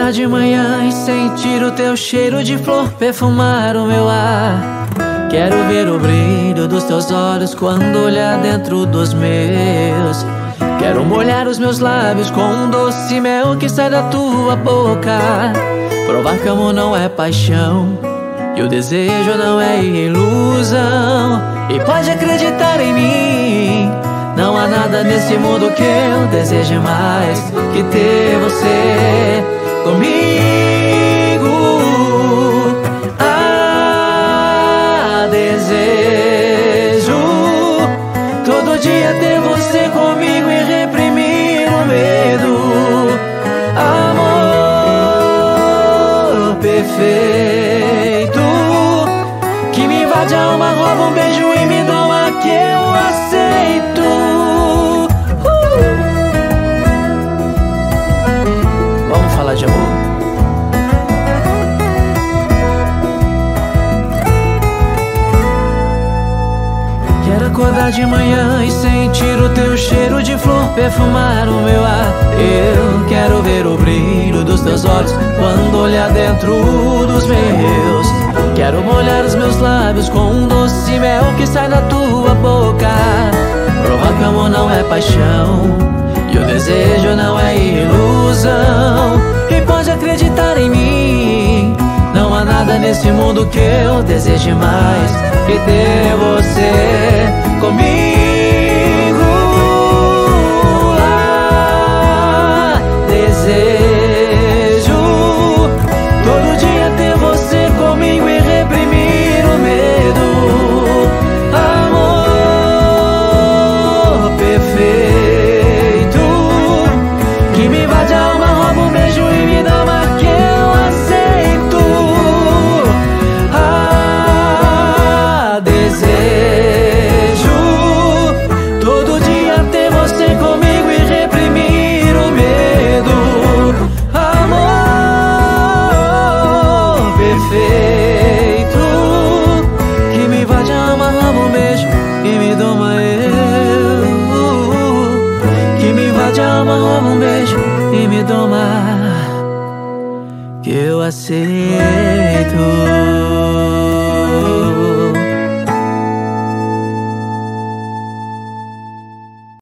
acordar de manhã e sentir o teu cheiro de flor perfumar o meu ar. Quero ver o brilho dos teus olhos quando olhar dentro dos meus. Quero molhar os meus lábios com um doce mel que sai da tua boca. Provar que amor não é paixão e o desejo não é ilusão. E pode acreditar em mim, não há nada nesse mundo que eu deseje mais que ter você comigo. Ah, desejo todo dia ter você comigo e reprimir o medo. Amor perfeito que me invade a alma, rouba um beijo e me doma que eu aceito. Vamos falar de amor. Quero acordar de manhã e sentir o teu cheiro de flor perfumar o meu ar. Eu quero ver o brilho dos teus olhos quando olhar dentro dos meus. Quero molhar os meus lábios com um doce mel que sai da tua boca. Provar que amor não é paixão e o desejo não é ilusão. E pode acreditar em mim, não há nada nesse mundo que eu deseje mais que ter você comigo. Ah, desejo todo dia ter você comigo e reprimir o medo. Amor perfeito que me invade a alma, rouba um beijo e me dá uma que eu aceito. Ah, desejo todo dia ter você comigo e reprimir o medo. Amor perfeito que me invade a alma, rouba um beijo e me doma eu. Que me invade a alma, rouba um beijo e me doma que eu aceito.